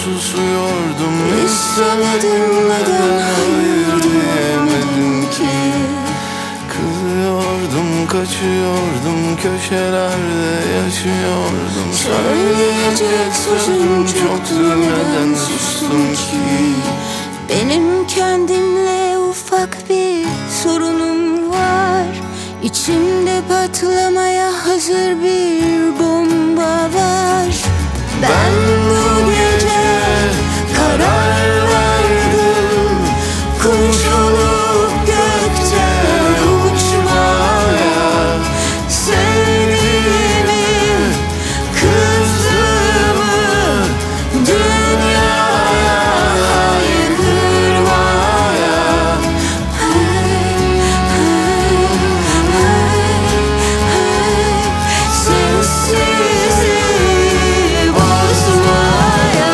susuyordum. İstemedim, neden hayır diyemedim ki. Kızıyordum, kaçıyordum, köşelerde yaşıyordum. Söyleyecek sözüm çoktu, neden sustum ki. Benim kendimle ufak bir sorunum var. İçimde patlamaya hazır bir bomba var. Ben bu gece karar verdim, kuş olup gökte uçmaya. Sevdiğimi, kızdığımı dünyaya haykırmaya. Sessizliği bozmaya.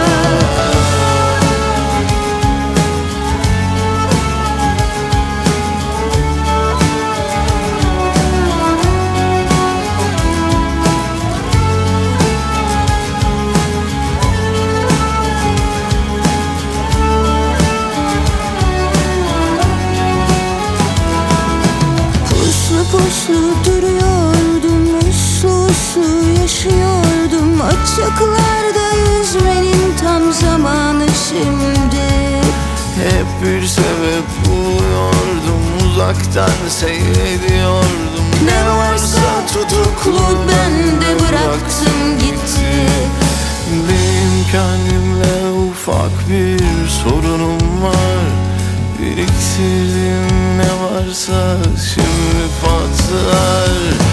Puslu puslu duruyordum, uslu uslu yaşıyordum. Açıklarda yüzmenin tam zamanı şimdi. Hep bir sebep buluyordum, uzaktan seyrediyordum. Ne varsa tutuklu bende bıraktım gitti. Benim kendimle ufak bir sorunum var. Biriktirdiğim ne varsa şimdi patlar.